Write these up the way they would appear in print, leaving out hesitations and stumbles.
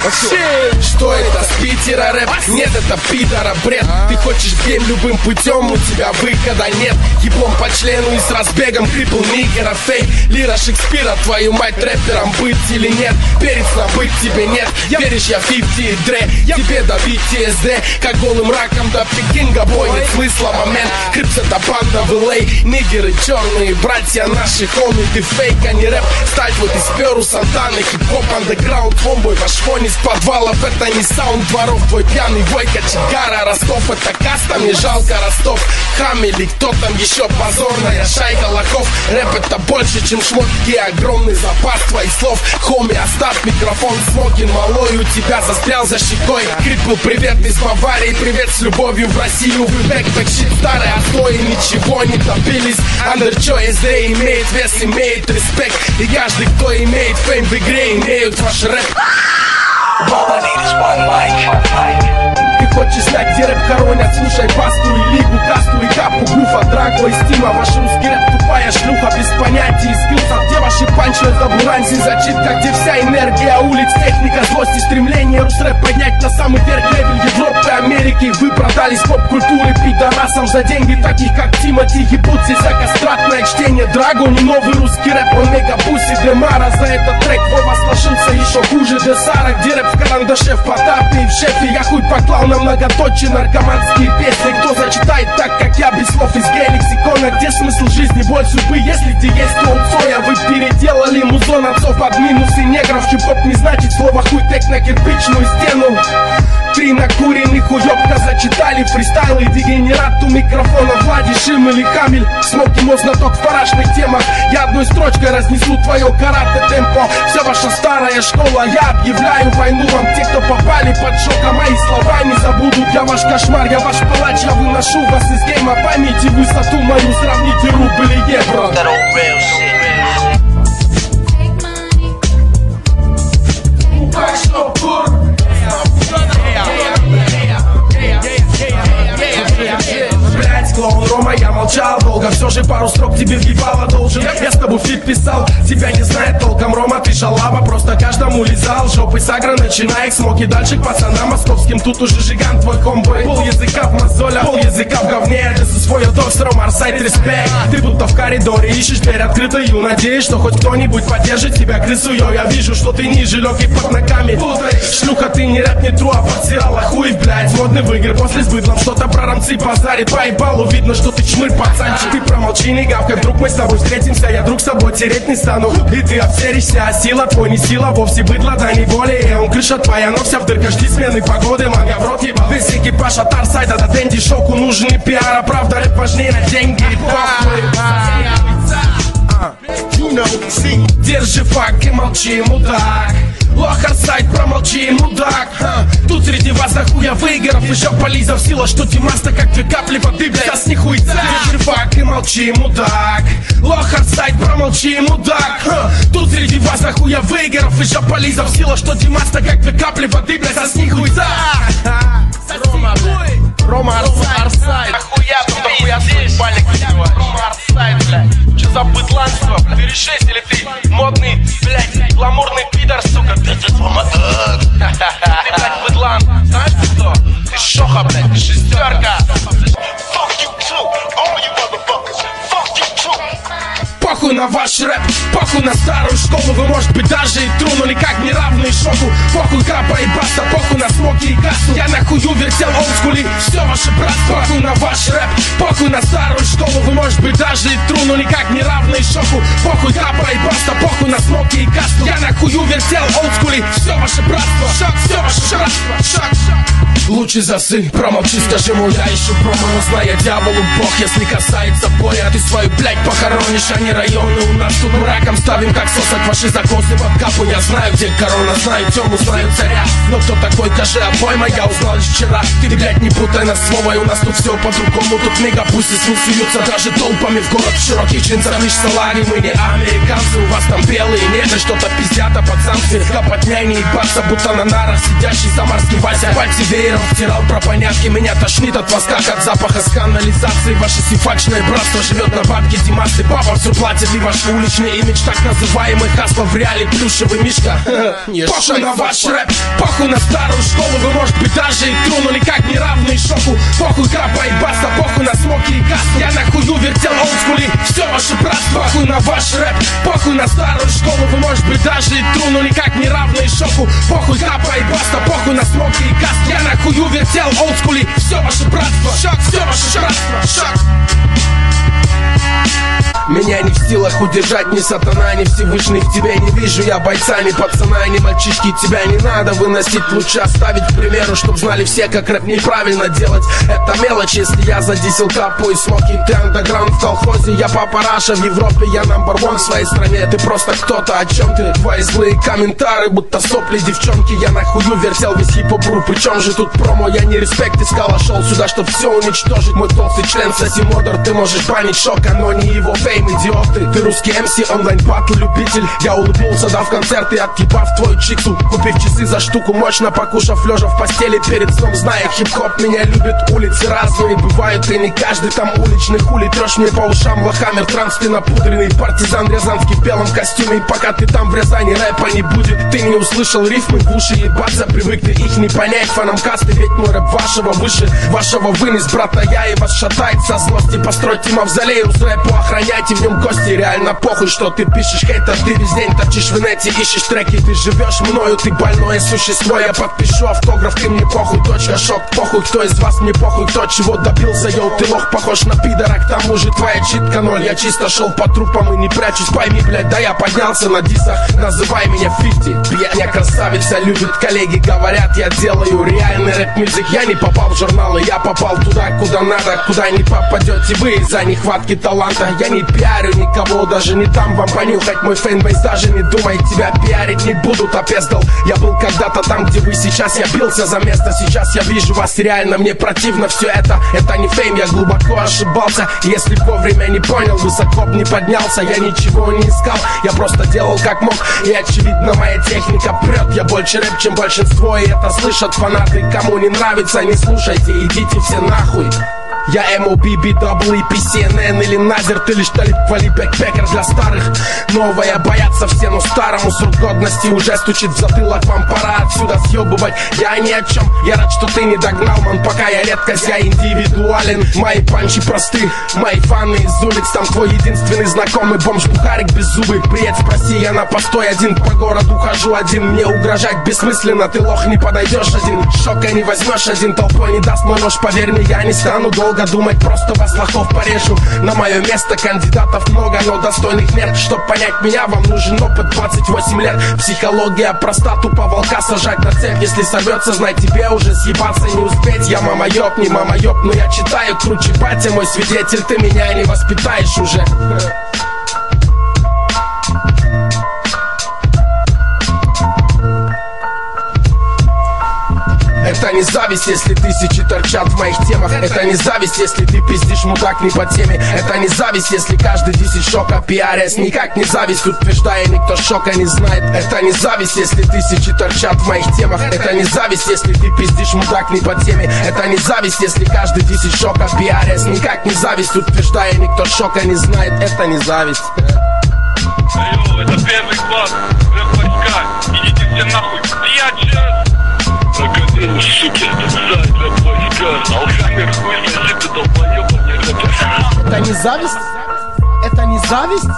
Что это, с Питера рэп? Нет, это пидора бред. Ты хочешь гейм любым путем, у тебя выхода нет. Еблом по члену и с разбегом крипл нигера фейк. Лира Шекспира, твою мать, рэпером быть или нет? Перец на быть тебе нет. Веришь, я 50 и Дре, тебе до PTSD, как голым раком до Пекинга. Бой, нет смысла, момент. Крипс это банда в LA. Нигеры черные, братья наши, хоми. Ты фейк, а не рэп. Стать вот из Перу, Сантаны, хип-хоп, андеграунд, бомбой. Ваш фон из подвалов, это не саунд дворов. Твой пьяный войка, Чигара, Ростов. Это каста, мне жалко Ростов. Хам или кто там еще, позорная шайка лохов. Рэп это больше, чем шмотки, огромный запас твоих слов. Хоми, оставь микрофон, смокин малой у тебя застрял за щекой. Крикнул привет из Баварии, привет с любовью в Россию. Вы бэкпэк, щит старый, отстой, ничего не добились. Андерчо SD имеет вес, имеет респект. И каждый, кто имеет фейм в игре, имеют ваш рэп. Ты хочешь знать, где рэп хоронят? Слушай Басту и Лигу, Касту и Капу, Гуфа, Драго и Стима. Ваш русский рэп тупая шлюха без понятий и скиллсов. Где ваши панчи, это буранси, зачитка, где вся энергия улиц, техника, злость и стремление рус-рэп поднять на самый верх левель Европы, Америки. Вы продались поп-культуре пидорасам за деньги таких, как Тимати, ебутся за кастратное чтение. Драго, не новый русский рэп, он мега-пуси, Демара. За этот трек Вова сложился еще хуже Десара, где рэп в карандаше, в Потапе и в Шефе. Я хуй поклал на многоточие наркоманские песни. Кто зачитает так, как я, без слов из гей-лексикона? Где смысл жизни, боль судьбы, если где есть то Цоя? Вы переделали музон отцов под минусы негров. Хип-хоп не значит слово хуй, тек на кирпичную стену. Три накуренных уёбка зачитали фристайлы. Дегенерат у микрофона Влади, Шим или Камиль. Смоки мозг знаток в парашных темах. Я одной строчкой разнесу твое карате-темпо. Вся ваша старая школа, я объявляю войну вам. Те, кто попали под шок, а мои слова не забудут. Я ваш кошмар, я ваш палач, я выношу вас из гейма. Поймите высоту мою, сравните рубль и евро. Блять, клоун Рома, я молчал долго. Все же пару строк тебе въебало должен. Я с тобой фит писал, тебя не знает толком Рома, ты шалава, просто каждому лизал. Жопой сагра, начинай к смоки дальше к пацанам московским. Тут уже жиган твой комбой. Пол языка в мозолях, пол языка в говне. This is for your dogs, Рома, Арсайд, респект. Ты будто в коридоре ищешь дверь открытую. Надеюсь, что хоть кто-нибудь поддержит тебя крысу. Я вижу, что ты ниже, легкий под ногами. Шлюха, ты не рэп, не тру, а подсирала хуй, блядь. Модный в игры после с быдлом, что-то про рамцы базарит. По ебалу видно, что ты чмырь, пацанчик. Ты промолчи, не гавкай, вдруг мы с тобой встретимся. Я друг с собой тереть не стану. И ты обсеришься, а сила твой не сила вовсе. Быдло, да не более. Он крыша твоя, но вся в дырках, жди смены погоды. Мага в рот ебал. Весь экипаж от Арсайда до Дэнди. Шоку нужны пиара, правда рэп важнее на деньги. Держи фак и молчи, мудак. Лох, Арсайд, промолчи, мудак. Тут среди вас нахуя выигров. Еще полизов сила, что Тимаста, как две капли воды, блядь, с них хуйца. Держи фак и молчи, мудак. Лох, Арсайд, промолчи, мудак. Тут среди вас нахуя выигров. Еще полизов сила, что Тимаста, как две капли воды, блядь, с них хуйца. Рома, блядь. Рома, Арсайд. Нахуя тут пиздишь? Рома, Арсайд, блядь. Че за быдланство, блядь? Ты решись или ты модный, блядь, гламурный пидор, сука? Ты блядь, быдлан. Знаешь ты кто? Ты шоха, блядь, ты шестерка. Похуй на ваш рэп, похуй на старую школу. Вы, может быть, даже и тру, но никак не равные шоку. Похуй крапа и баста, похуй на смоки и кассу. Я нахую вертел олдскули, все ваше братство. Похуй на ваш рэп, похуй на старую школу. Вы, может быть, даже и тру, но никак не равные шоку. Похуй крапа и баста, похуй на смоки и кассу. Я нахую вертел олдскули, все ваше братство. Шаг, все ваше братство. Шаг, лучше засынь, промолчи, скажи, мол, я ищу промо. Но зная дьяволу бог, если касается боя. Ты свою, блядь, похоронишь, а не районы. У нас тут раком ставим, как сосок, ваши закосы под капу. Я знаю, где корона, знаю тему, знаю царя. Но кто такой, кажи, обойма, я узнал лишь вчера. Ты, блядь, не путай нас слово, и у нас тут все по-другому. Тут мегапусти суются даже толпами в город в широких джинсах. Лишь салари, мы не американцы. У вас там белые негры, что-то пиздят, а пацанцы копотня не ебаться, будто на нарах сидящий самарский Вася. Пальцы веером Миром втирал про понятки, меня тошнит от вас, как от запаха с канализации. Ваше сифачное братство живет на бабке Димасы. Папа все платит, и ваш уличный имидж, так называемый хасло в реале плюшевый мишка. Похуй на ваш рэп, похуй на старую школу. Вы, может быть, даже и тронули как неравные шоку. Похуй крапа и баста, похуй на смоки и газ. Я на хую вертел олдскули, все ваше братство. Похуй на ваш рэп, похуй на старую школу. Вы, может быть, даже и тронули как неравные шоку. Похуй крапа и баста, похуй на смоки и газ. Я на хую вертел олдскули, все ваше братство. Шаг, все ваше братство. Шаг. Меня не в силах удержать ни сатана, ни Всевышний. В тебе не вижу я бойца, ни пацана, ни мальчишки. Тебя не надо выносить, лучше оставить к примеру, чтоб знали все, как рэп неправильно делать. Это мелочь, если я за дизель капаю смоки. Ты андеграунд в колхозе, я папа Раша. В Европе я номер 1 в своей стране. Ты просто кто-то, о чем ты? Твои злые комментары, будто сопли девчонки. Я на хую вертел весь хип-хоп-ру. Причем же тут промо, я не респект искал, а шел сюда, чтоб все уничтожить. Мой толстый член Соси Модер, ты можешь банить шока, но не его фейм, идиоты. Ты русский МС, онлайн-батл, любитель. Я улыбнулся, дав концерт и отъебав твою чиксу. Купив часы за штуку, мощно покушав, лежа в постели перед сном, зная, хип-хоп меня любит. Улицы разные бывают, и не каждый там уличный хули. Трешь мне по ушам, лохаммер, транс, ты напудренный партизан рязанский в белом костюме. И пока ты там в Рязани, рэпа не будет. Ты не услышал рифмы, в уши ебаться привык, ты их не понять. Фаном касты, ведь мой рэп вашего выше вашего вынес, брата, я и вас шатает со злости. Постройте мавзолей, с рэпу охраняйте, в нем гости. Реально похуй, что ты пишешь, хейтер. Ты весь день торчишь в инете, ищешь треки. Ты живешь мною, ты больное существо. Я подпишу автограф, ты мне похуй, точка, шок. Похуй, кто из вас, мне похуй, кто чего добился. Йоу, ты лох, похож на пидора, к тому же твоя читка 0. Я чисто шел по трупам и не прячусь, пойми, блядь. Да я поднялся на дисах, называй меня 50. Я красавица, любит коллеги, говорят, я делаю реальный рэп-мюзик. Я не попал в журналы, я попал туда, куда надо. Куда не попадете вы из-за нехватки таланта. Я не пиарю никого, даже не дам вам понюхать мой фэнбейс. Даже не думай, тебя пиарить не будут, опездал. Я был когда-то там, где вы сейчас. Я бился за место, сейчас я вижу вас реально. Мне противно все это не фейм. Я глубоко ошибался, если б вовремя не понял, высоко б не поднялся. Я ничего не искал, я просто делал как мог. И очевидно, моя техника прет. Я больше рэп, чем большинство, и это слышат фанаты. Кому не нравится, не слушайте, идите все нахуй. Я MOBB, PCNN или Назер. Ты лишь талиб, квали, бэкпекер для старых. Новая боятся все, но старому срок годности уже стучит в затылок. Вам пора отсюда съебывать, я ни о чем. Я рад, что ты не догнал, ман, пока я редкость, я индивидуален. Мои панчи просты, мои фаны из улиц. Там твой единственный знакомый бомж-бухарик беззубый. Приедь, спроси, я на постой один. По городу хожу один, мне угрожать бессмысленно. Ты лох, не подойдешь один, шока не возьмешь один. Толпой не даст мой нож, поверь мне, я не стану долго думать, просто вас лохов порежу. На мое место кандидатов много, но достойных нет. Чтоб понять меня, вам нужен опыт 28 лет. Психология проста, тупо волка сажать на цепь. Если сорвется, знай, тебе уже съебаться не успеть. Я мама ёб, не мама ёб, но я читаю круче батя мой свидетель. Ты меня не воспитаешь уже. Это не зависть, если тысячи торчат в моих темах. Это не зависть, если ты пиздишь, мудак, не по теме. Это не зависть, если каждый 10 шока пиарясь. Никак не зависть, утверждая, никто шока не знает. Это не зависть, если тысячи торчат в моих темах. Это не зависть, если ты пиздишь, мудак, не по теме. Это не зависть, если каждый 10 шока пиарясь. Никак не зависть, утверждая, никто шока не знает. Это не зависть. Йоу, это первый класс, рэп-войска. Идите все нахуй, я суки, это сайт, рэп-войска. Алхаммер, хуй, значит, ты долбоёбан, не рэпер. Это не зависть? Это не зависть?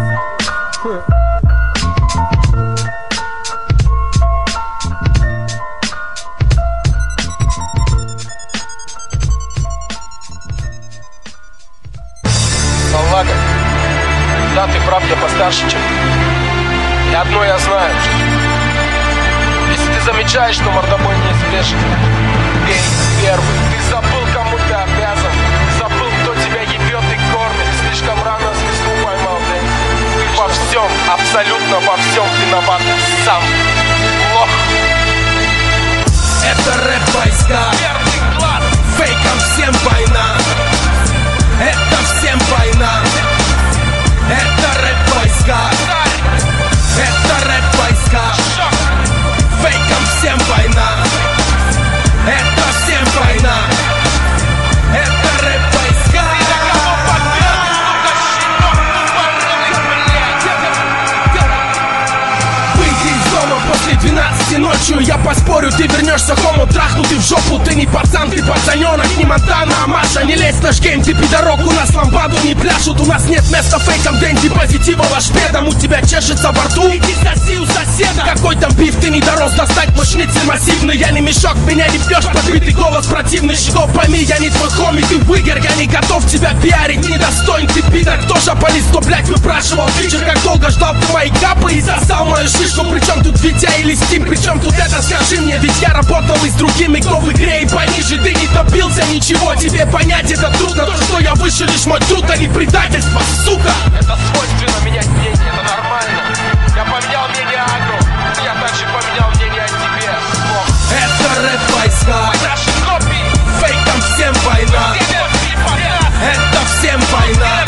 Салага, да, ты прав, я постарше, чем ты. И одно я знаю, если ты замечаешь, что мордобой неизбежен, бей первый. Ты забыл, кому ты обязан. Ты забыл, кто тебя ебет и кормит. Ты слишком рано звезду поймал, блядь. Ты во всем, абсолютно во всем виноват сам. Лох. Это рэп-войска. Первый класс. Фейком всем война. Это всем война. Это рэп-войска. Это рэп-войска. Фейком всем война. Это этой ночью я поспорю, ты вернешься хомо трахнутый в жопу. Ты не пацан, ты пацаненок, не Монтана, а Маша. Не лезь в наш гейм, ты пидорок, у нас ламбаду не пляшут. У нас нет места фейкам, Дэнди, позитива лошпедом. У тебя чешется во рту, иди соси у соседа. Какой там биф, ты не дорос достать мой шницель массивный. Я не мешок, меня не пьешь, подбитый голос противный. Что пойми, я не твой хоми, ты выгор. Я не готов тебя пиарить, недостоин ты пидор. Кто же полис, кто, блядь, выпрашивал фичер? Как долго ждал ты мои капы и засал мою шишку? Причем тут Витя или Стим, причем тут это, скажи мне. Ведь я работал и с другими, кто в игре и пониже. Ты не добился ничего, тебе понять это трудно. То, что я выше, лишь мой труд, а не предательство, сука. Это свойственно менять мнение, это нормально. Я поменял мнение о Агро, я также поменял мнение о тебе. Это рэп войска, Наши копии, фейкам всем война. Это всем война.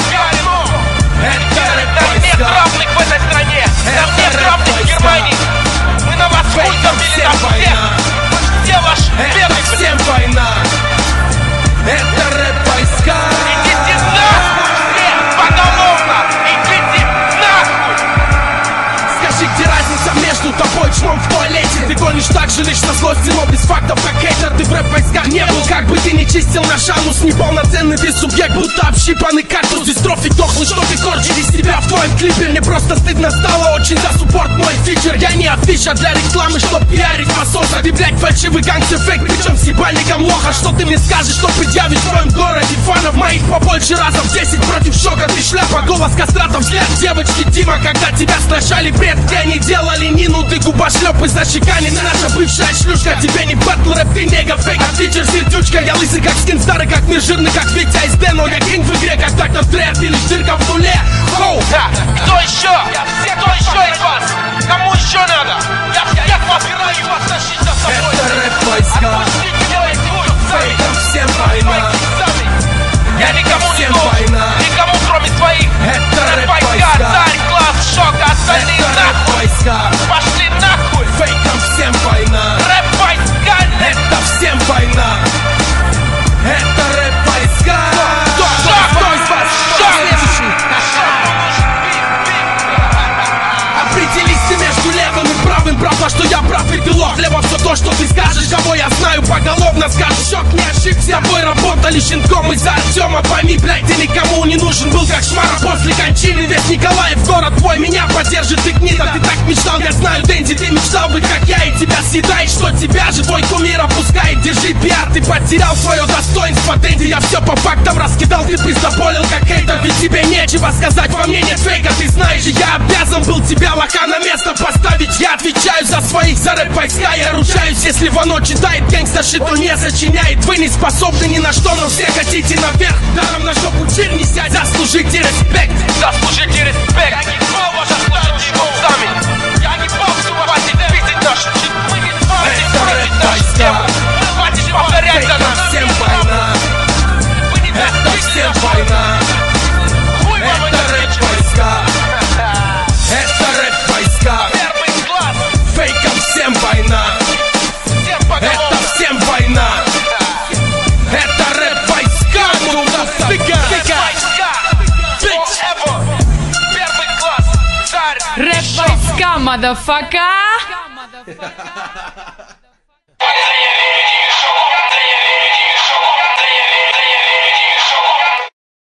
Это рэп нам нет войска, равных в этой стране, нам нет равных в Германии. Мы на вас хуй забили на всех. Где ваш это бедный, всем война. Это рэп войска. идите нахуй, поголовно, идите нахуй. Скажи, где разница между тобой и чмом в туалете? Ты гонишь так же лишь на злости, но без фактов, как хейтер. Ты в рэп-войсках не был, как бы ты не чистил наш анус. Неполноценный ты субъект, будто общипанный кактус. Дистрофик дохлый, что ты корчишь из себя в твоем клипе. Мне просто стыдно стало очень за суппорт мой фичер. Я не афиша для рекламы, чтоб пиарить пососа. Ты, блядь, фальшивый гангстер фейк, причем с ебальником лоха. Что ты мне скажешь, что предъявишь в твоем городе? Фанов моих побольше разов 10 против шока. Ты шляпа, голос кастратов, взгляд девочки Дима. Когда тебя страшали предки, они делали Нину. Ты губошлеп из-за чеканин, наша бывшая шлюшка. Тебе не батл рэп, ты нега фейк, а фичер сердючка. Я лысый как скин, старый как мир, жирный как Витя из Дэно. Я кинг в игре, как Доктор Дре, ты лишь дырка в нуле. Хоу! Да, кто еще? Кто еще из вас? Кому еще надо? Я всех вас собираюсь вас тащить за собой. Это рэп войска, Отпустите мой путь сами. фейкам всем война. Я никому не всем должен, война. никому кроме своих. Это рэп Рэп-войска, войска, царь, класс, шок, остальные это рэп нахуй. войска, Пошли нахуй. фейкам всем война. Рэп-войска, Это всем война. Это рэп войска. Кто из вас? Следующий. Определись ты между левым и правым. Правда, что я прав и ты лох. Лево все то, что ты скажешь. Кого я знаю, поголовно скажешь. Щек не ошибся. С тобой работали щенком из-за Артема. Пойми, блядь, ты никому не нужен был, как шмара после кончины. Весь Николаев, город твой, меня поддержит и гнида. Ты так мечтал, я знаю, Дэнди, ты мечтал быть, как я, и тебя съедает. Что тебя же твой кумир опускает. Держи пиар, ты потерял свое достоинство, Дэнди. Я все по фактам раскидал, ты пиздоболил, как хейтер. Ведь тебе нечего сказать, во мне нет фейка. Ты знаешь, я обязан был тебя лоха на место поставить. Я отвечаю за своих, за рэп войска. Я ручаюсь, если Вано читает гангстер-шит, то не сочиняет. Вы не способны ни на что, но все хотите наверх. Даром на жопу чир не сядь. Заслужите респект. Заслужите респект. Я не пал вашу его сами. Я не пал, что хватит пиздить нашу чит. Мы не хватит бросить нашу тему. Хватит повторять за нас. Всем война. Вы не Это всем война. Хуй вам Это это рэп войска. Это рэп войска. Первый класс. Фейкам всем война. Всем Это поголовно. всем война. Это рэп войска. Войска. Forever. Первый класс. Царь. Рэп-войска, мадафака!